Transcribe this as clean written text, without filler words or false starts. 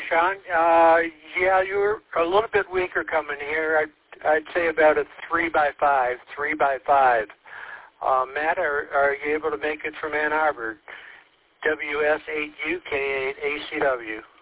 Sean. Yeah, you were a little bit weaker coming here. I'd say about a 3x5. Matt, are you able to make it from Ann Arbor? WS8UK8ACW.